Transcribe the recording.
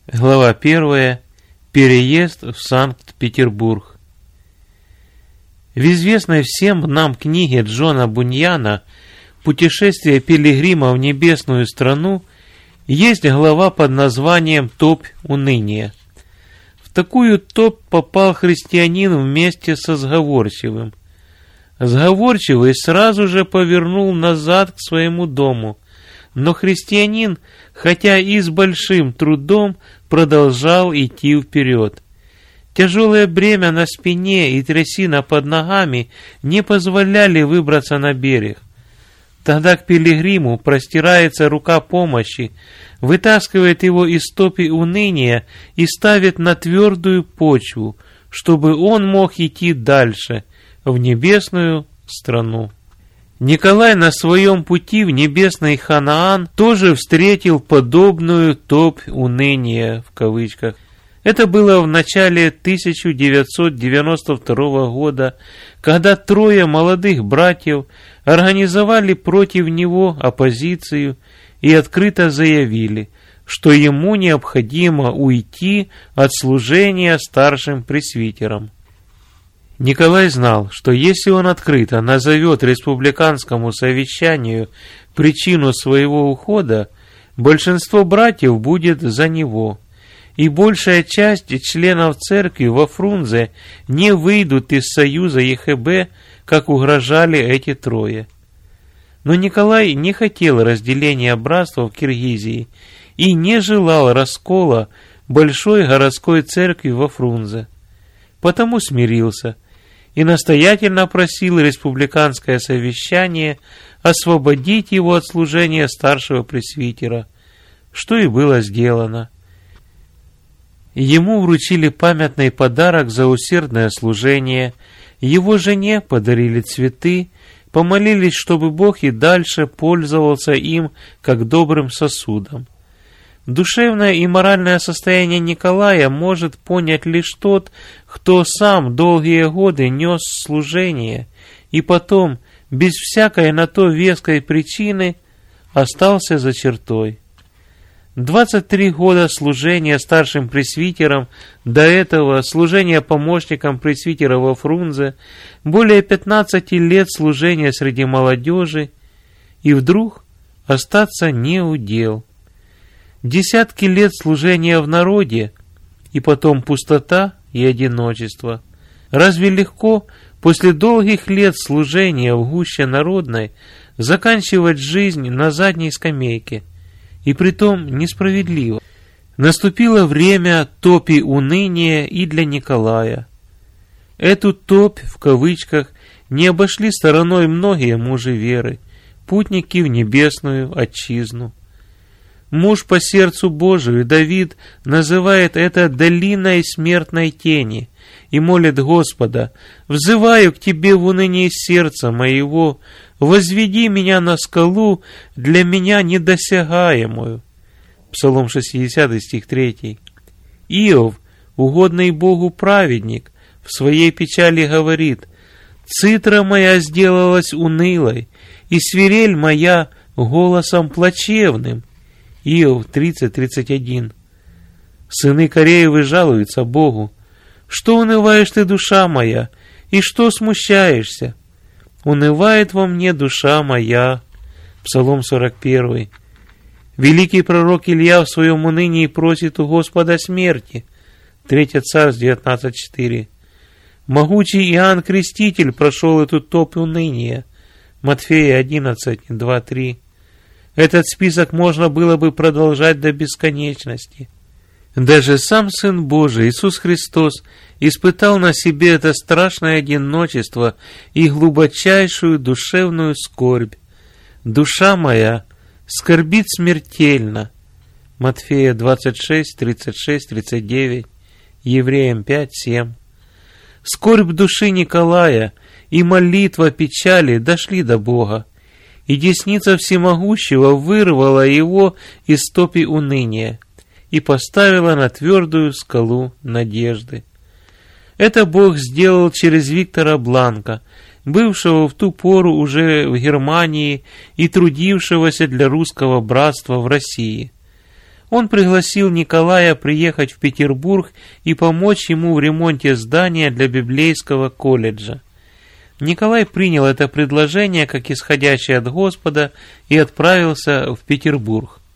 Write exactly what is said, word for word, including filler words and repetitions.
Глава первая. Переезд в Санкт-Петербург. В известной всем нам книге Джона Буньяна «Путешествие пилигрима в небесную страну» есть глава под названием «Топь уныния». В такую топь попал христианин вместе со сговорчивым. Сговорчивый сразу же повернул назад к своему дому, но христианин, хотя и с большим трудом, продолжал идти вперед. Тяжелое бремя на спине и трясина под ногами не позволяли выбраться на берег. Тогда к пилигриму простирается рука помощи, вытаскивает его из топи уныния и ставит на твердую почву, чтобы он мог идти дальше, в небесную страну. Николай на своем пути в небесный Ханаан тоже встретил подобную топь уныния, в кавычках. Это было в начале тысяча девятьсот девяносто второго года, когда трое молодых братьев организовали против него оппозицию и открыто заявили, что ему необходимо уйти от служения старшим пресвитером. Николай знал, что если он открыто назовет республиканскому совещанию причину своего ухода, большинство братьев будет за него, и большая часть членов церкви во Фрунзе не выйдут из союза ЕХБ, как угрожали эти трое. Но Николай не хотел разделения братства в Киргизии и не желал раскола большой городской церкви во Фрунзе, потому смирился и настоятельно просил республиканское совещание освободить его от служения старшего пресвитера, что и было сделано. Ему вручили памятный подарок за усердное служение, его жене подарили цветы, помолились, чтобы Бог и дальше пользовался им как добрым сосудом. Душевное и моральное состояние Николая может понять лишь тот, кто сам долгие годы нес служение и потом, без всякой на то веской причины, остался за чертой. двадцать три года служения старшим пресвитером, до этого служения помощником пресвитера во Фрунзе, более пятнадцати лет служения среди молодежи, и вдруг остаться не удел. Десятки лет служения в народе, и потом пустота и одиночество. Разве легко после долгих лет служения в гуще народной заканчивать жизнь на задней скамейке? И притом несправедливо. Наступило время топи уныния и для Николая. Эту топь, в кавычках, не обошли стороной многие мужи веры, путники в небесную отчизну. Муж по сердцу Божию Давид называет это долиной смертной тени и молит Господа: «Взываю к Тебе в унынии сердца моего, возведи меня на скалу, для меня недосягаемую». Псалом шестидесятый, стих третий. Иов, угодный Богу праведник, в своей печали говорит: «Цитра моя сделалась унылой, и свирель моя голосом плачевным». Иов тридцать, тридцать один. Сыны Кореевы жалуются Богу: «Что унываешь ты, душа моя, и что смущаешься? Унывает во мне душа моя». Псалом сорок первый. Великий пророк Илья в своем унынии просит у Господа смерти. Третье Царств девятнадцать, четыре. Могучий Иоанн Креститель прошел эту топь уныния. Матфея одиннадцать, два, три. Этот список можно было бы продолжать до бесконечности. Даже сам Сын Божий, Иисус Христос, испытал на себе это страшное одиночество и глубочайшую душевную скорбь. «Душа моя скорбит смертельно». Матфея двадцать шесть, тридцать шесть, тридцать девять, Евреям пять, семь. Скорбь души Николая и молитва печали дошли до Бога, и десница Всемогущего вырвала его из топи уныния и поставила на твердую скалу надежды. Это Бог сделал через Виктора Бланка, бывшего в ту пору уже в Германии и трудившегося для русского братства в России. Он пригласил Николая приехать в Петербург и помочь ему в ремонте здания для библейского колледжа. Николай принял это предложение как исходящее от Господа и отправился в Петербург.